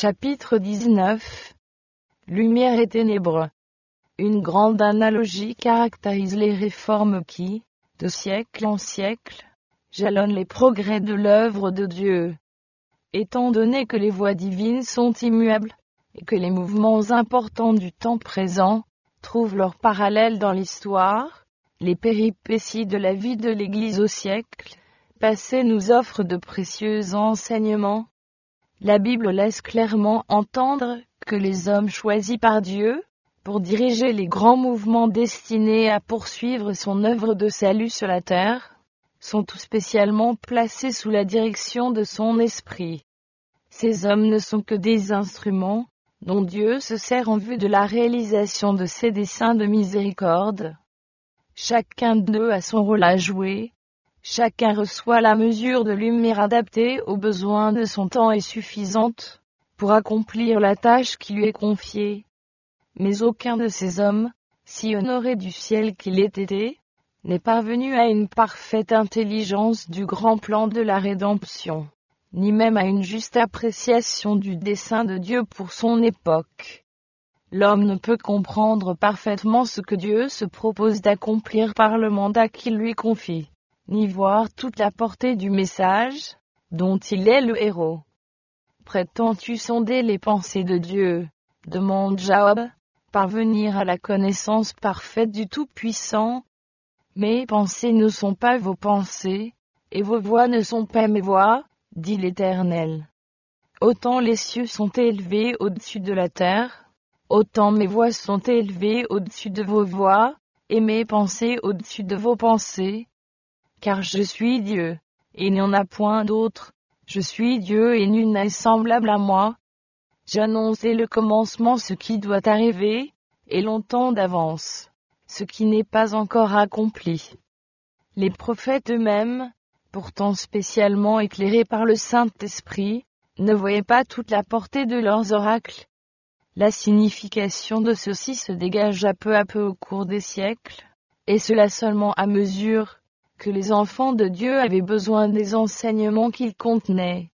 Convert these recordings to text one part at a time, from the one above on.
Chapitre 19. Lumière et ténèbres. Une grande analogie caractérise les réformes qui, de siècle en siècle, jalonnent les progrès de l'œuvre de Dieu. Étant donné que les voies divines sont immuables, et que les mouvements importants du temps présent trouvent leur parallèle dans l'histoire, les péripéties de la vie de l'Église au siècle passé nous offrent de précieux enseignements. La Bible laisse clairement entendre que les hommes choisis par Dieu, pour diriger les grands mouvements destinés à poursuivre son œuvre de salut sur la terre, sont tout spécialement placés sous la direction de son esprit. Ces hommes ne sont que des instruments, dont Dieu se sert en vue de la réalisation de ses desseins de miséricorde. Chacun d'eux a son rôle à jouer. Chacun reçoit la mesure de lumière adaptée aux besoins de son temps et suffisante pour accomplir la tâche qui lui est confiée. Mais aucun de ces hommes, si honoré du ciel qu'il ait été, n'est parvenu à une parfaite intelligence du grand plan de la rédemption, ni même à une juste appréciation du dessein de Dieu pour son époque. L'homme ne peut comprendre parfaitement ce que Dieu se propose d'accomplir par le mandat qu'il lui confie, ni voir toute la portée du message, dont il est le héros. Prétends-tu sonder les pensées de Dieu, demande Job, parvenir à la connaissance parfaite du Tout-Puissant? Mes pensées ne sont pas vos pensées, et vos voix ne sont pas mes voix, dit l'Éternel. Autant les cieux sont élevés au-dessus de la terre, autant mes voix sont élevées au-dessus de vos voix, et mes pensées au-dessus de vos pensées. Car je suis Dieu, et il n'y en a point d'autre. Je suis Dieu et nul n'est semblable à moi. J'annonce dès le commencement ce qui doit arriver, et longtemps d'avance, ce qui n'est pas encore accompli. Les prophètes eux-mêmes, pourtant spécialement éclairés par le Saint-Esprit, ne voyaient pas toute la portée de leurs oracles. La signification de ceux-ci se dégagea peu à peu au cours des siècles, et cela seulement à mesure que les enfants de Dieu avaient besoin des enseignements qu'ils contenaient.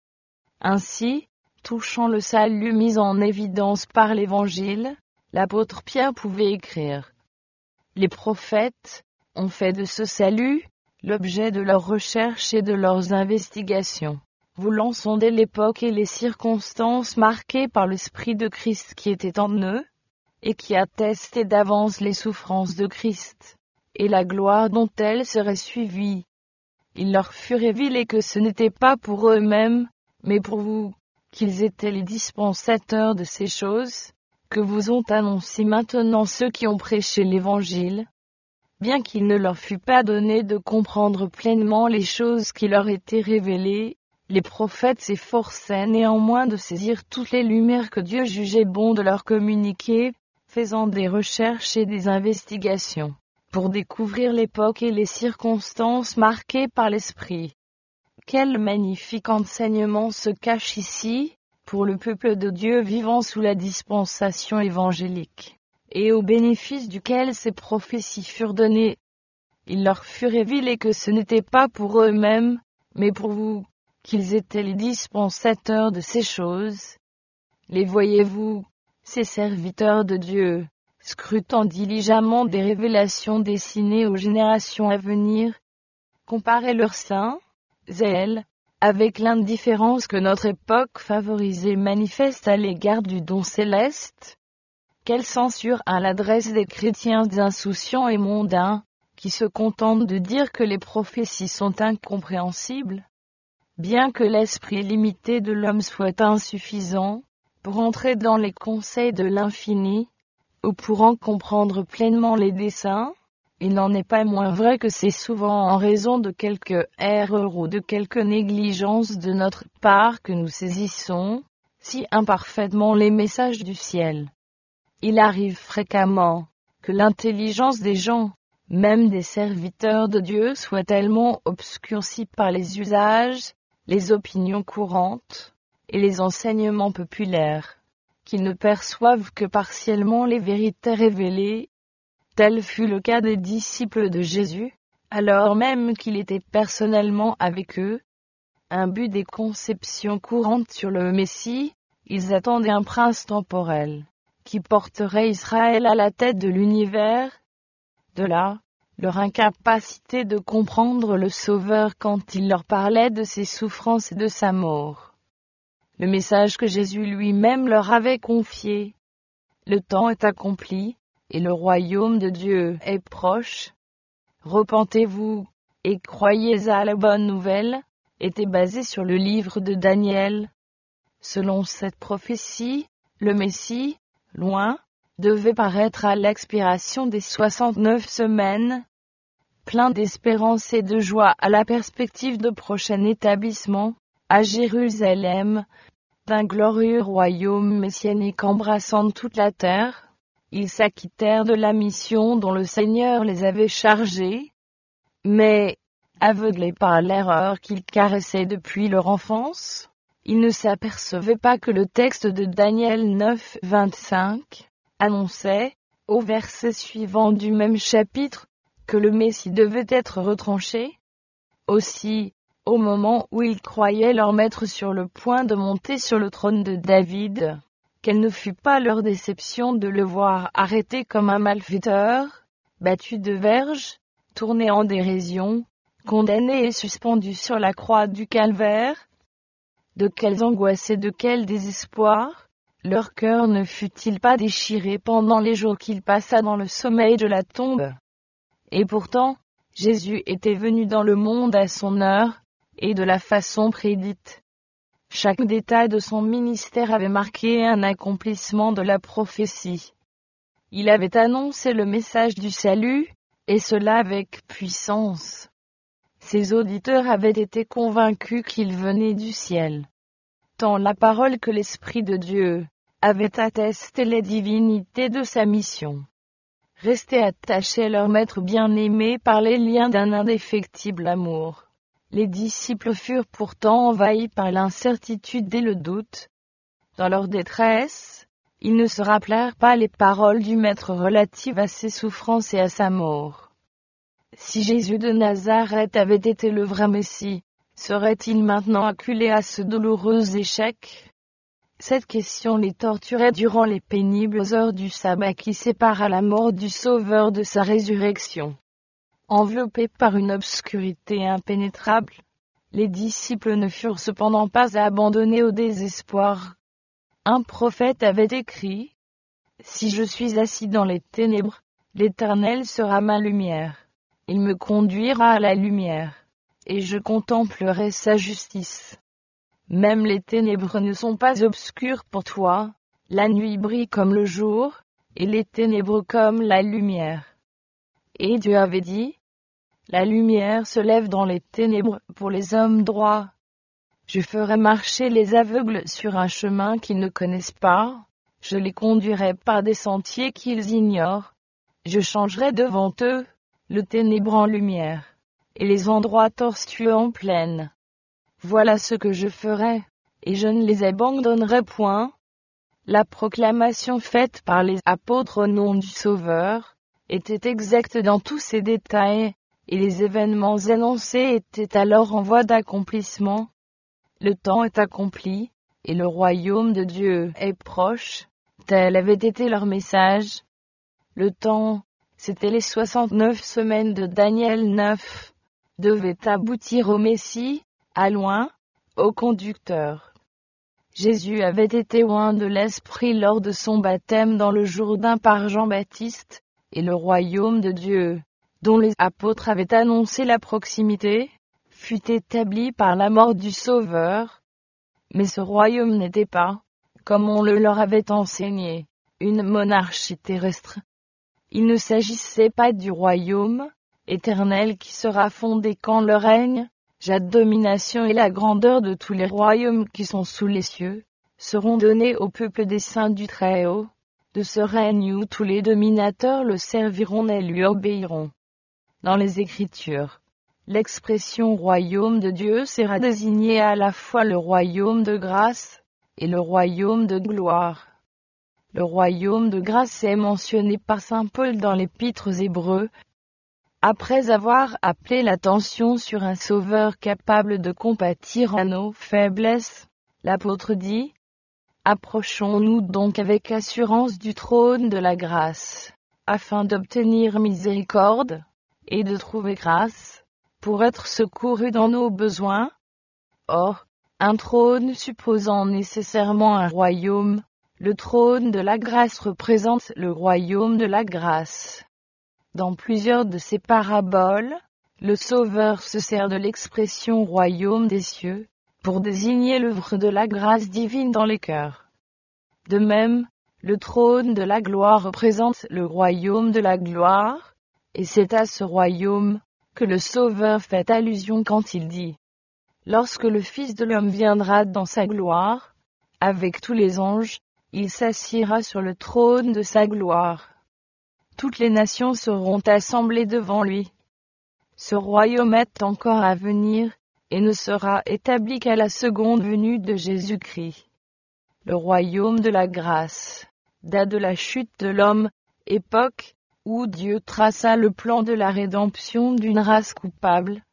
Ainsi, touchant le salut mis en évidence par l'Évangile, l'apôtre Pierre pouvait écrire: Les prophètes ont fait de ce salut l'objet de leurs recherches et de leurs investigations, voulant sonder l'époque et les circonstances marquées par l'Esprit de Christ qui était en eux, et qui attestait d'avance les souffrances de Christ, et la gloire dont elles seraient suivies. Il leur fut révélé que ce n'était pas pour eux-mêmes, mais pour vous, qu'ils étaient les dispensateurs de ces choses, que vous ont annoncé maintenant ceux qui ont prêché l'Évangile. Bien qu'il ne leur fût pas donné de comprendre pleinement les choses qui leur étaient révélées, les prophètes s'efforçaient néanmoins de saisir toutes les lumières que Dieu jugeait bon de leur communiquer, faisant des recherches et des investigations pour découvrir l'époque et les circonstances marquées par l'Esprit. Quel magnifique enseignement se cache ici, pour le peuple de Dieu vivant sous la dispensation évangélique, et au bénéfice duquel ces prophéties furent données. Il leur fut révélé que ce n'était pas pour eux-mêmes, mais pour vous, qu'ils étaient les dispensateurs de ces choses. Les voyez-vous, ces serviteurs de Dieu, scrutant diligemment des révélations destinées aux générations à venir, comparez leur saint zèle avec l'indifférence que notre époque favorisée manifeste à l'égard du don céleste? Quelle censure à l'adresse des chrétiens insouciants et mondains, qui se contentent de dire que les prophéties sont incompréhensibles? Bien que l'esprit limité de l'homme soit insuffisant pour entrer dans les conseils de l'infini, ou pour en comprendre pleinement les desseins, il n'en est pas moins vrai que c'est souvent en raison de quelque erreur ou de quelque négligence de notre part que nous saisissons, si imparfaitement, les messages du ciel. Il arrive fréquemment que l'intelligence des gens, même des serviteurs de Dieu, soit tellement obscurcie par les usages, les opinions courantes et les enseignements populaires, qu'ils ne perçoivent que partiellement les vérités révélées. Tel fut le cas des disciples de Jésus, alors même qu'il était personnellement avec eux. Imbu des conceptions courantes sur le Messie, Ils attendaient un prince temporel, qui porterait Israël à la tête de l'univers. De là, leur incapacité de comprendre le Sauveur quand il leur parlait de ses souffrances et de sa mort. Le message que Jésus lui-même leur avait confié. Le temps est accompli, et le royaume de Dieu est proche. Repentez-vous, et croyez à la bonne nouvelle, était basé sur le livre de Daniel. Selon cette prophétie, le Messie, loin, devait paraître à l'expiration des 69 semaines. Plein d'espérance et de joie à la perspective de prochain établissement, à Jérusalem, d'un glorieux royaume messianique embrassant toute la terre, ils s'acquittèrent de la mission dont le Seigneur les avait chargés. Mais, aveuglés par l'erreur qu'ils caressaient depuis leur enfance, ils ne s'apercevaient pas que le texte de Daniel 9, 25, annonçait, au verset suivant du même chapitre, que le Messie devait être retranché. Aussi, au moment où ils croyaient leur maître sur le point de monter sur le trône de David, quelle ne fut pas leur déception de le voir arrêté comme un malfaiteur, battu de verges, tourné en dérision, condamné et suspendu sur la croix du calvaire. De quelles angoisses et de quel désespoir, leur cœur ne fut-il pas déchiré pendant les jours qu'il passa dans le sommeil de la tombe? Et pourtant, Jésus était venu dans le monde à son heure, et de la façon prédite. Chaque détail de son ministère avait marqué un accomplissement de la prophétie. Il avait annoncé le message du salut, et cela avec puissance. Ses auditeurs avaient été convaincus qu'il venait du ciel. Tant la parole que l'Esprit de Dieu avaient attesté les divinités de sa mission. Restés attachés à leur maître bien-aimé par les liens d'un indéfectible amour. Les disciples furent pourtant envahis par l'incertitude et le doute. Dans leur détresse, ils ne se rappelèrent pas les paroles du Maître relatives à ses souffrances et à sa mort. Si Jésus de Nazareth avait été le vrai Messie, serait-il maintenant acculé à ce douloureux échec? Cette question les torturait durant les pénibles heures du sabbat qui séparent la mort du Sauveur de sa résurrection. Enveloppés par une obscurité impénétrable, les disciples ne furent cependant pas abandonnés au désespoir. Un prophète avait écrit : « Si je suis assis dans les ténèbres, l'Éternel sera ma lumière. Il me conduira à la lumière, et je contemplerai sa justice. Même les ténèbres ne sont pas obscures pour toi, la nuit brille comme le jour, et les ténèbres comme la lumière. » Et Dieu avait dit : « La lumière se lève dans les ténèbres pour les hommes droits. Je ferai marcher les aveugles sur un chemin qu'ils ne connaissent pas, je les conduirai par des sentiers qu'ils ignorent. Je changerai devant eux le ténébre en lumière, et les endroits tortueux en plaine. Voilà ce que je ferai, et je ne les abandonnerai point. » La proclamation faite par les apôtres au nom du Sauveur était exacte dans tous ses détails, et les événements annoncés étaient alors en voie d'accomplissement. Le temps est accompli, et le royaume de Dieu est proche, tel avait été leur message. Le temps, c'était les 69 semaines de Daniel 9, devait aboutir au Messie, à loin, au conducteur. Jésus avait été oint de l'Esprit lors de son baptême dans le Jourdain par Jean-Baptiste, et le royaume de Dieu, dont les apôtres avaient annoncé la proximité, fut établi par la mort du Sauveur. Mais ce royaume n'était pas, comme on le leur avait enseigné, une monarchie terrestre. Il ne s'agissait pas du royaume éternel qui sera fondé quand le règne, la domination et la grandeur de tous les royaumes qui sont sous les cieux, seront donnés au peuple des saints du Très-Haut, de ce règne où tous les dominateurs le serviront et lui obéiront. Dans les Écritures, l'expression royaume de Dieu sera désignée à la fois le royaume de grâce et le royaume de gloire. Le royaume de grâce est mentionné par saint Paul dans l'Épître aux Hébreux. Après avoir appelé l'attention sur un sauveur capable de compatir à nos faiblesses, l'apôtre dit : Approchons-nous donc avec assurance du trône de la grâce, afin d'obtenir miséricorde, et de trouver grâce, pour être secourus dans nos besoins. Or, un trône supposant nécessairement un royaume, le trône de la grâce représente le royaume de la grâce. Dans plusieurs de ses paraboles, le Sauveur se sert de l'expression royaume des cieux, pour désigner l'œuvre de la grâce divine dans les cœurs. De même, le trône de la gloire représente le royaume de la gloire, et c'est à ce royaume que le Sauveur fait allusion quand il dit « Lorsque le Fils de l'homme viendra dans sa gloire, avec tous les anges, il s'assiera sur le trône de sa gloire. Toutes les nations seront assemblées devant lui. Ce royaume est encore à venir, et ne sera établi qu'à la seconde venue de Jésus-Christ. Le royaume de la grâce date de la chute de l'homme, époque où Dieu traça le plan de la rédemption d'une race coupable.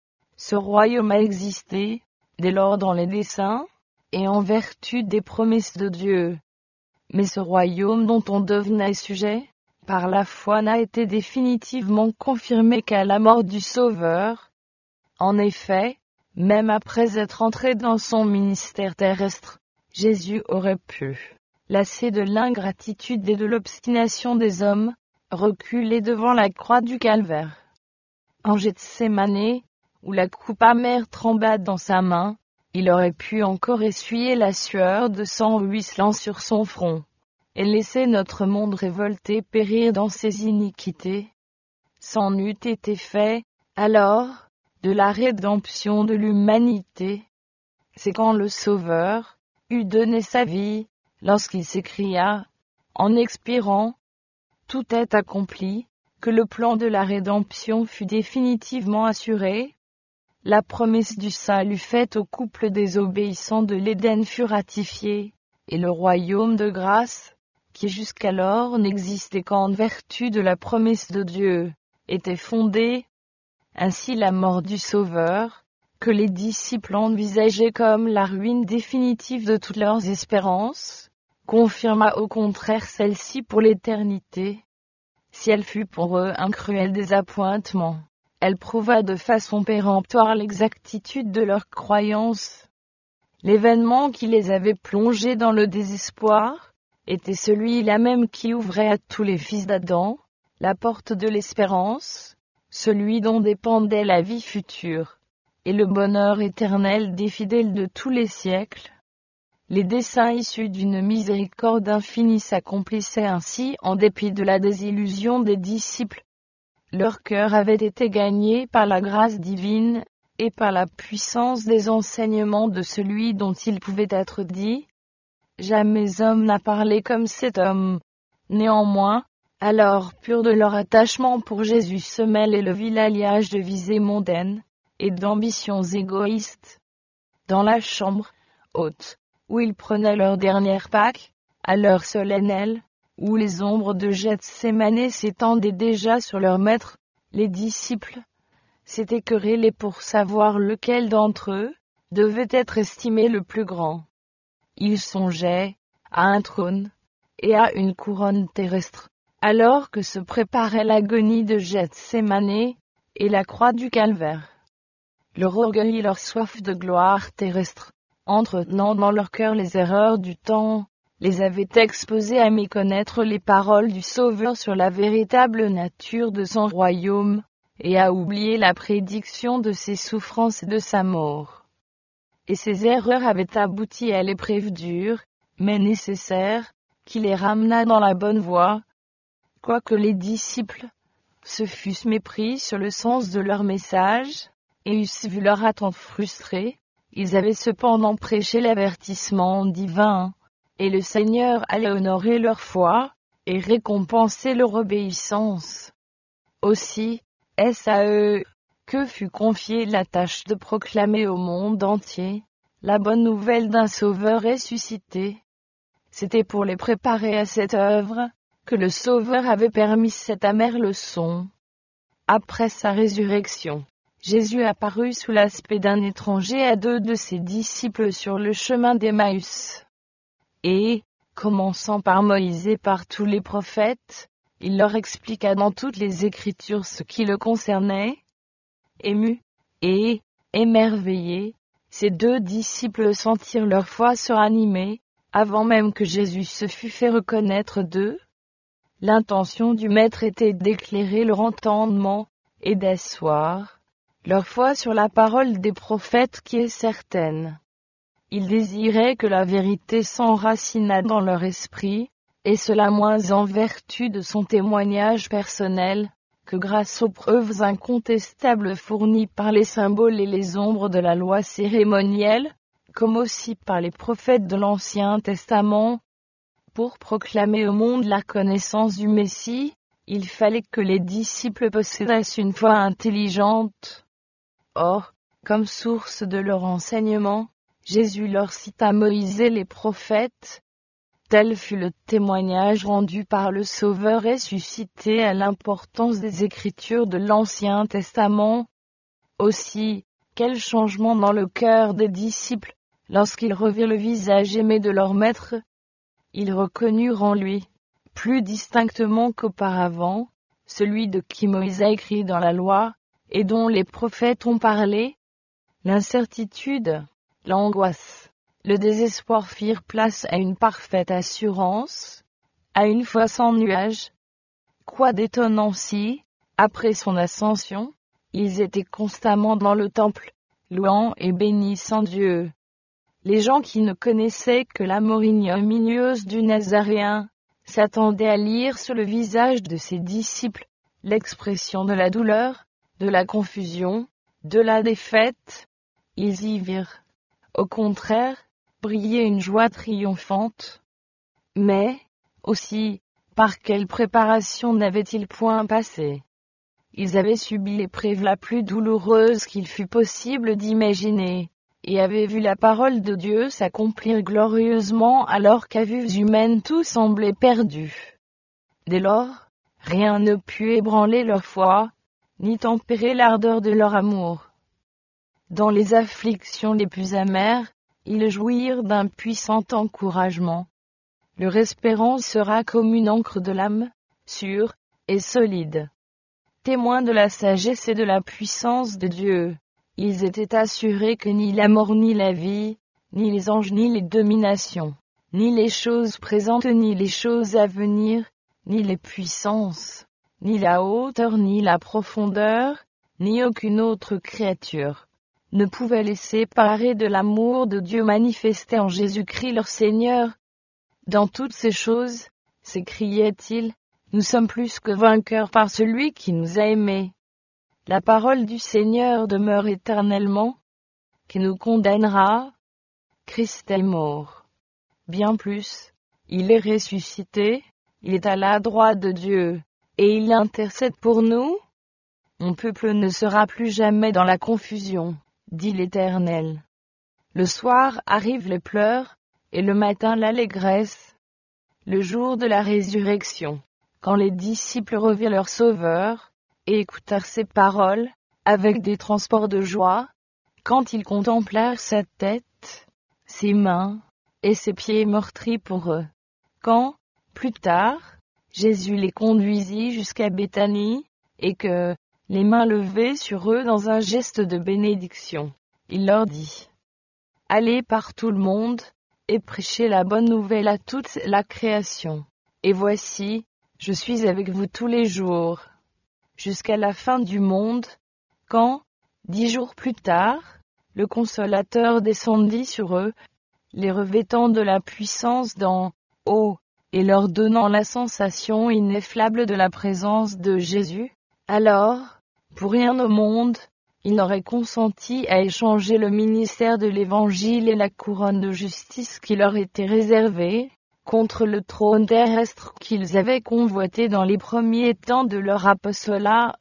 Ce royaume a existé, dès lors dans les desseins, et en vertu des promesses de Dieu. Mais ce royaume dont on devenait sujet, par la foi n'a été définitivement confirmé qu'à la mort du Sauveur. En effet, même après être entré dans son ministère terrestre, Jésus aurait pu, lassé de l'ingratitude et de l'obstination des hommes, reculer devant la croix du calvaire. En Gethsémane, où la coupe amère trembla dans sa main, il aurait pu encore essuyer la sueur de sang ruisselant sur son front, et laisser notre monde révolté périr dans ses iniquités. C'en eût été fait, alors, de la rédemption de l'humanité. C'est quand le Sauveur eut donné sa vie, lorsqu'il s'écria, en expirant, « Tout est accompli », que le plan de la rédemption fut définitivement assuré. La promesse du salut faite au couple désobéissant de l'Éden fut ratifiée, et le royaume de grâce, qui jusqu'alors n'existait qu'en vertu de la promesse de Dieu, était fondé. Ainsi la mort du Sauveur, que les disciples envisageaient comme la ruine définitive de toutes leurs espérances, confirma au contraire celle-ci pour l'éternité. Si elle fut pour eux un cruel désappointement, elle prouva de façon péremptoire l'exactitude de leurs croyances. L'événement qui les avait plongés dans le désespoir était celui-là même qui ouvrait à tous les fils d'Adam la porte de l'espérance, celui dont dépendait la vie future, et le bonheur éternel des fidèles de tous les siècles. Les desseins issus d'une miséricorde infinie s'accomplissaient ainsi en dépit de la désillusion des disciples. Leur cœur avait été gagné par la grâce divine, et par la puissance des enseignements de celui dont il pouvait être dit « Jamais homme n'a parlé comme cet homme ». Néanmoins, alors purs de leur attachement pour Jésus se mêle et le vil alliage de visées mondaines, et d'ambitions égoïstes. Dans la chambre haute, où ils prenaient leur dernière Pâque, à l'heure solennelle, où les ombres de Gethsémane s'étendaient déjà sur leur maître, les disciples s'étaient querellés pour savoir lequel d'entre eux devait être estimé le plus grand. Ils songeaient à un trône et à une couronne terrestre, alors que se préparait l'agonie de Gethsémane et la croix du calvaire. Leur orgueil et leur soif de gloire terrestre, entretenant dans leur cœur les erreurs du temps, les avaient exposés à méconnaître les paroles du Sauveur sur la véritable nature de son royaume, et à oublier la prédiction de ses souffrances et de sa mort. Et ces erreurs avaient abouti à l'épreuve dure, mais nécessaire, qui les ramena dans la bonne voie. Quoique les disciples se fussent mépris sur le sens de leur message, et eussent vu leur attente frustrée, ils avaient cependant prêché l'avertissement divin, et le Seigneur allait honorer leur foi, et récompenser leur obéissance. Aussi, est-ce à eux que fut confiée la tâche de proclamer au monde entier la bonne nouvelle d'un Sauveur ressuscité. C'était pour les préparer à cette œuvre que le Sauveur avait permis cette amère leçon. Après sa résurrection, Jésus apparut sous l'aspect d'un étranger à 2 de ses disciples sur le chemin d'Emmaüs. Et, commençant par Moïse et par tous les prophètes, il leur expliqua dans toutes les Écritures ce qui le concernait. Émus et émerveillés, ces 2 disciples sentirent leur foi se ranimer, avant même que Jésus se fût fait reconnaître d'eux. L'intention du Maître était d'éclairer leur entendement, et d'asseoir leur foi sur la parole des prophètes qui est certaine. Il désirait que la vérité s'enracinât dans leur esprit, et cela moins en vertu de son témoignage personnel, que grâce aux preuves incontestables fournies par les symboles et les ombres de la loi cérémonielle, comme aussi par les prophètes de l'Ancien Testament. Pour proclamer au monde la connaissance du Messie, il fallait que les disciples possédassent une foi intelligente. Or, comme source de leur enseignement, Jésus leur cita Moïse et les prophètes. Tel fut le témoignage rendu par le Sauveur ressuscité à l'importance des Écritures de l'Ancien Testament. Aussi, quel changement dans le cœur des disciples, lorsqu'ils revirent le visage aimé de leur Maître. Ils reconnurent en lui, plus distinctement qu'auparavant, celui de qui Moïse a écrit dans la loi, et dont les prophètes ont parlé. L'incertitude, l'angoisse, le désespoir firent place à une parfaite assurance, à une foi sans nuage. Quoi d'étonnant si, après son ascension, ils étaient constamment dans le temple, louant et bénissant Dieu. Les gens qui ne connaissaient que l'amour ignominieuse du Nazaréen, s'attendaient à lire sur le visage de ses disciples, l'expression de la douleur, de la confusion, de la défaite. Ils y virent, au contraire, briller une joie triomphante. Mais, aussi, par quelle préparation n'avaient-ils point passé? Ils avaient subi l'épreuve la plus douloureuse qu'il fût possible d'imaginer, et avaient vu la parole de Dieu s'accomplir glorieusement alors qu'à vue humaine tout semblait perdu. Dès lors, rien ne put ébranler leur foi, ni tempérer l'ardeur de leur amour. Dans les afflictions les plus amères, ils jouirent d'un puissant encouragement. Leur espérance sera comme une encre de l'âme, sûre et solide. Témoins de la sagesse et de la puissance de Dieu, ils étaient assurés que ni la mort ni la vie, ni les anges ni les dominations, ni les choses présentes ni les choses à venir, ni les puissances, ni la hauteur ni la profondeur, ni aucune autre créature, ne pouvait les séparer de l'amour de Dieu manifesté en Jésus-Christ leur Seigneur. Dans toutes ces choses, s'écriait-il, nous sommes plus que vainqueurs par celui qui nous a aimés. La parole du Seigneur demeure éternellement, qui nous condamnera. Christ est mort. Bien plus, il est ressuscité, il est à la droite de Dieu, et il intercède pour nous. Mon peuple ne sera plus jamais dans la confusion, dit l'Éternel. Le soir arrivent les pleurs, et le matin l'allégresse. Le jour de la résurrection, quand les disciples revirent leur Sauveur, et écoutèrent ses paroles, avec des transports de joie, quand ils contemplèrent sa tête, ses mains, et ses pieds meurtris pour eux. Quand, plus tard, Jésus les conduisit jusqu'à Béthanie, et que, les mains levées sur eux dans un geste de bénédiction, il leur dit, « Allez par tout le monde, et prêchez la bonne nouvelle à toute la création. Et voici, je suis avec vous tous les jours, jusqu'à la fin du monde. » Quand, 10 jours plus tard, le Consolateur descendit sur eux, les revêtant de la puissance d'en haut, et leur donnant la sensation ineffable de la présence de Jésus, alors, pour rien au monde, il n'aurait consenti à échanger le ministère de l'Évangile et la couronne de justice qui leur était réservée, contre le trône terrestre qu'ils avaient convoité dans les premiers temps de leur apostolat.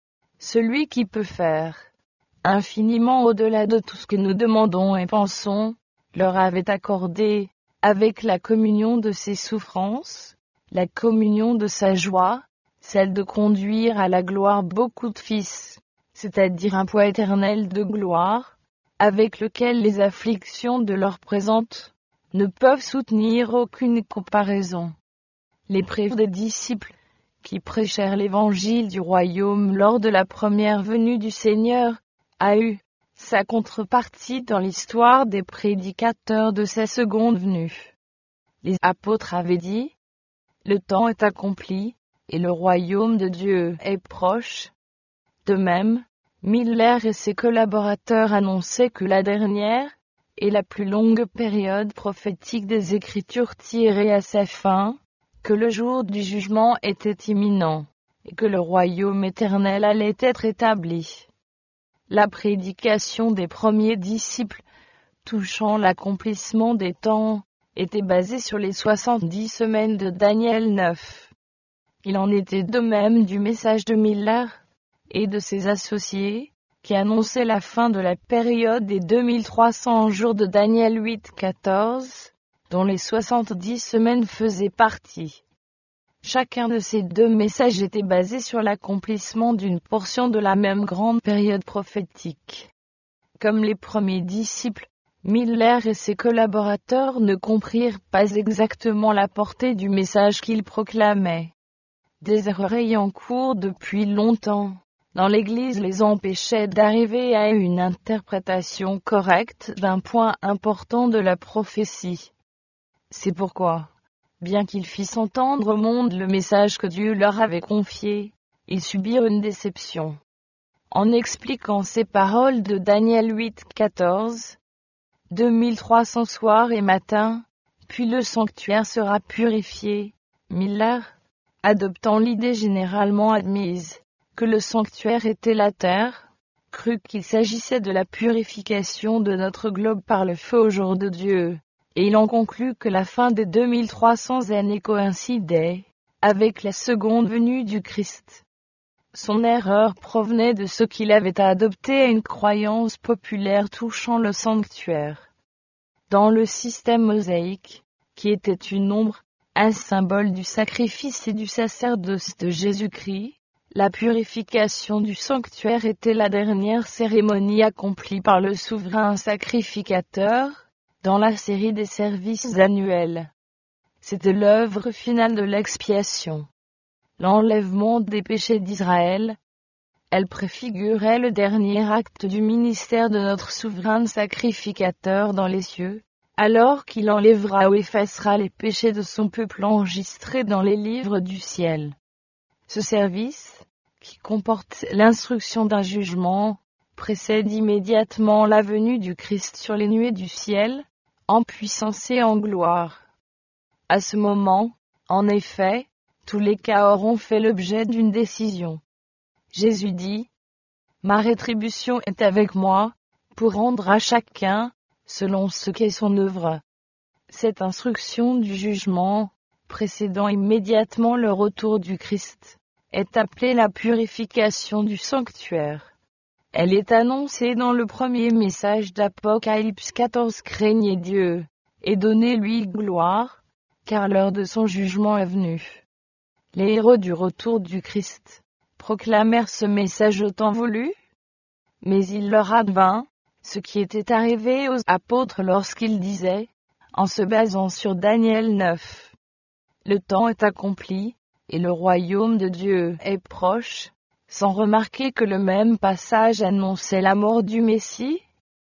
Celui qui peut faire, infiniment au-delà de tout ce que nous demandons et pensons, leur avait accordé, avec la communion de ses souffrances, la communion de sa joie, celle de conduire à la gloire beaucoup de fils, c'est-à-dire un poids éternel de gloire, avec lequel les afflictions de l'heure présente ne peuvent soutenir aucune comparaison. L'épreuve des disciples, qui prêchèrent l'évangile du royaume lors de la première venue du Seigneur, a eu sa contrepartie dans l'histoire des prédicateurs de sa seconde venue. Les apôtres avaient dit: le temps est accompli, et le royaume de Dieu est proche. De même, Miller et ses collaborateurs annonçaient que la dernière, et la plus longue période prophétique des Écritures tirait à sa fin, que le jour du jugement était imminent, et que le royaume éternel allait être établi. La prédication des premiers disciples, touchant l'accomplissement des temps, était basée sur les 70 semaines de Daniel 9. Il en était de même du message de Miller et de ses associés, qui annonçaient la fin de la période des 2300 jours de Daniel 8-14, dont les 70 semaines faisaient partie. Chacun de ces deux messages était basé sur l'accomplissement d'une portion de la même grande période prophétique. Comme les premiers disciples, Miller et ses collaborateurs ne comprirent pas exactement la portée du message qu'ils proclamaient. Des erreurs ayant cours depuis longtemps dans l'Église les empêchaient d'arriver à une interprétation correcte d'un point important de la prophétie. C'est pourquoi, bien qu'ils fissent entendre au monde le message que Dieu leur avait confié, ils subirent une déception. En expliquant ces paroles de Daniel 8-14, 2300 soirs et matins, puis le sanctuaire sera purifié, Miller, adoptant l'idée généralement admise que le sanctuaire était la terre, crut qu'il s'agissait de la purification de notre globe par le feu au jour de Dieu, et il en conclut que la fin des 2300 années coïncidait avec la seconde venue du Christ. Son erreur provenait de ce qu'il avait adopté à une croyance populaire touchant le sanctuaire. Dans le système mosaïque, qui était une ombre, un symbole du sacrifice et du sacerdoce de Jésus-Christ, la purification du sanctuaire était la dernière cérémonie accomplie par le souverain sacrificateur, dans la série des services annuels. C'était l'œuvre finale de l'expiation. L'enlèvement des péchés d'Israël. Elle préfigurait le dernier acte du ministère de notre souverain sacrificateur dans les cieux, alors qu'il enlèvera ou effacera les péchés de son peuple enregistrés dans les livres du ciel. Ce service, qui comporte l'instruction d'un jugement, précède immédiatement la venue du Christ sur les nuées du ciel, en puissance et en gloire. À ce moment, en effet, tous les cas auront fait l'objet d'une décision. Jésus dit: ma rétribution est avec moi, pour rendre à chacun, selon ce qu'est son œuvre. Cette instruction du jugement, précédant immédiatement le retour du Christ, est appelée la purification du sanctuaire. Elle est annoncée dans le premier message d'Apocalypse 14: craignez Dieu, et donnez-lui gloire, car l'heure de son jugement est venue. Les héros du retour du Christ proclamèrent ce message au temps voulu, mais il leur advint ce qui était arrivé aux apôtres lorsqu'ils disaient, en se basant sur Daniel 9: le temps est accompli, et le royaume de Dieu est proche, sans remarquer que le même passage annonçait la mort du Messie.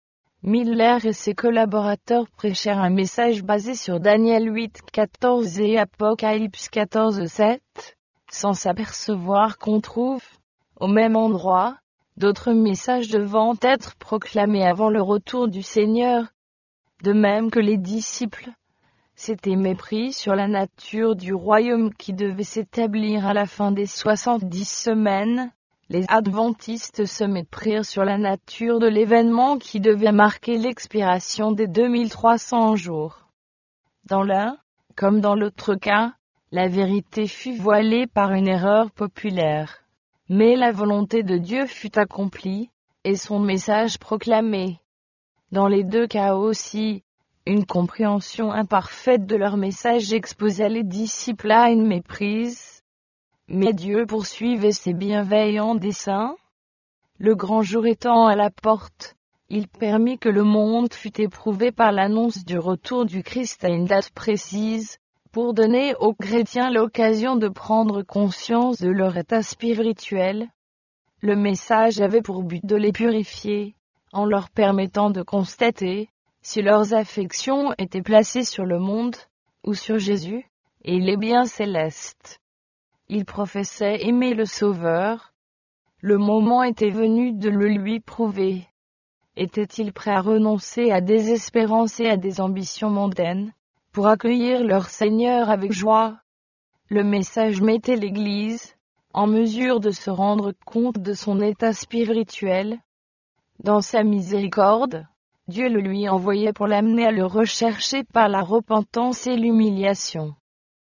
Miller et ses collaborateurs prêchèrent un message basé sur Daniel 8-14 et Apocalypse 14-7, sans s'apercevoir qu'on trouve, au même endroit, d'autres messages devant être proclamés avant le retour du Seigneur. De même que les disciples s'étaient mépris sur la nature du royaume qui devait s'établir à la fin des 70 semaines, les adventistes se méprirent sur la nature de l'événement qui devait marquer l'expiration des 2300 jours. Dans l'un, comme dans l'autre cas, la vérité fut voilée par une erreur populaire. Mais la volonté de Dieu fut accomplie, et son message proclamé. Dans les deux cas aussi, une compréhension imparfaite de leur message exposa les disciples à une méprise. Mais Dieu poursuivait ses bienveillants desseins. Le grand jour étant à la porte, Il permit que le monde fût éprouvé par l'annonce du retour du Christ à une date précise, pour donner aux chrétiens l'occasion de prendre conscience de leur état spirituel. Le message avait pour but de les purifier, en leur permettant de constater si leurs affections étaient placées sur le monde, ou sur Jésus, et les biens célestes. Ils professaient aimer le Sauveur. Le moment était venu de le lui prouver. Étaient-ils prêts à renoncer à des espérances et à des ambitions mondaines, pour accueillir leur Seigneur avec joie? Le message mettait l'Église en mesure de se rendre compte de son état spirituel. Dans sa miséricorde, Dieu le lui envoyait pour l'amener à le rechercher par la repentance et l'humiliation.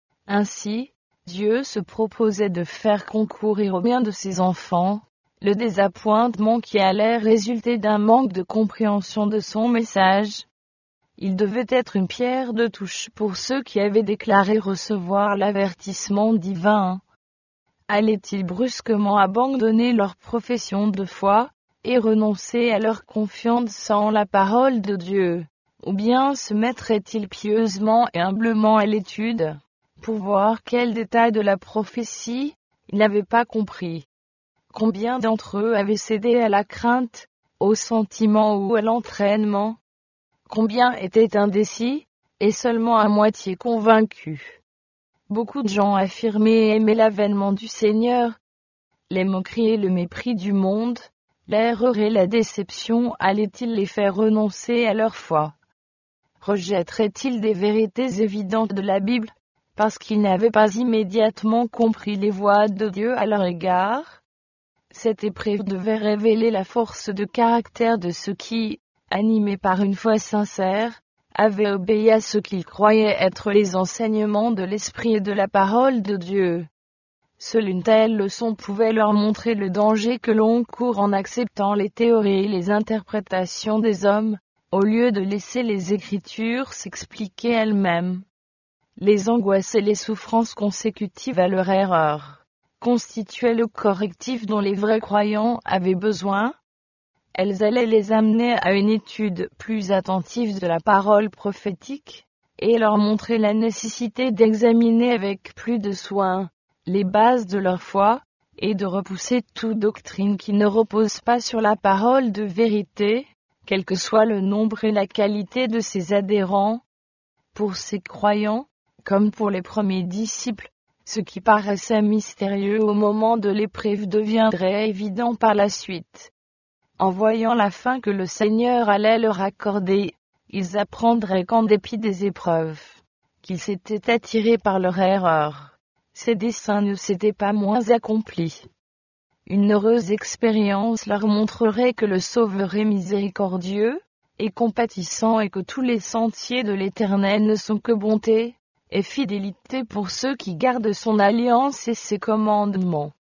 Ainsi, Dieu se proposait de faire concourir au bien de ses enfants, le désappointement qui allait résulter d'un manque de compréhension de son message. Il devait être une pierre de touche pour ceux qui avaient déclaré recevoir l'avertissement divin. Allaient-ils brusquement abandonner leur profession de foi, et renoncer à leur confiance en la parole de Dieu, ou bien se mettraient-ils pieusement et humblement à l'étude, pour voir quel détail de la prophétie ils n'avaient pas compris? Combien d'entre eux avaient cédé à la crainte, au sentiment ou à l'entraînement? Combien étaient indécis, et seulement à moitié convaincus? Beaucoup de gens affirmaient aimer l'avènement du Seigneur. Les moqueries et le mépris du monde, l'erreur et la déception allaient-ils les faire renoncer à leur foi? Rejetteraient-ils des vérités évidentes de la Bible, parce qu'ils n'avaient pas immédiatement compris les voies de Dieu à leur égard? Cette épreuve devait révéler la force de caractère de ceux qui, animés par une foi sincère, avaient obéi à ce qu'ils croyaient être les enseignements de l'Esprit et de la parole de Dieu. Seule une telle leçon pouvait leur montrer le danger que l'on court en acceptant les théories et les interprétations des hommes, au lieu de laisser les Écritures s'expliquer elles-mêmes. Les angoisses et les souffrances consécutives à leur erreur constituaient le correctif dont les vrais croyants avaient besoin. Elles allaient les amener à une étude plus attentive de la parole prophétique, et leur montrer la nécessité d'examiner avec plus de soin les bases de leur foi, et de repousser toute doctrine qui ne repose pas sur la parole de vérité, quel que soit le nombre et la qualité de ses adhérents. Pour ces croyants, comme pour les premiers disciples, ce qui paraissait mystérieux au moment de l'épreuve deviendrait évident par la suite. En voyant la fin que le Seigneur allait leur accorder, ils apprendraient qu'en dépit des épreuves, qu'ils s'étaient attirés par leur erreur, ses desseins ne s'étaient pas moins accomplis. Une heureuse expérience leur montrerait que le Sauveur est miséricordieux et compatissant et que tous les sentiers de l'Éternel ne sont que bonté et fidélité pour ceux qui gardent son alliance et ses commandements.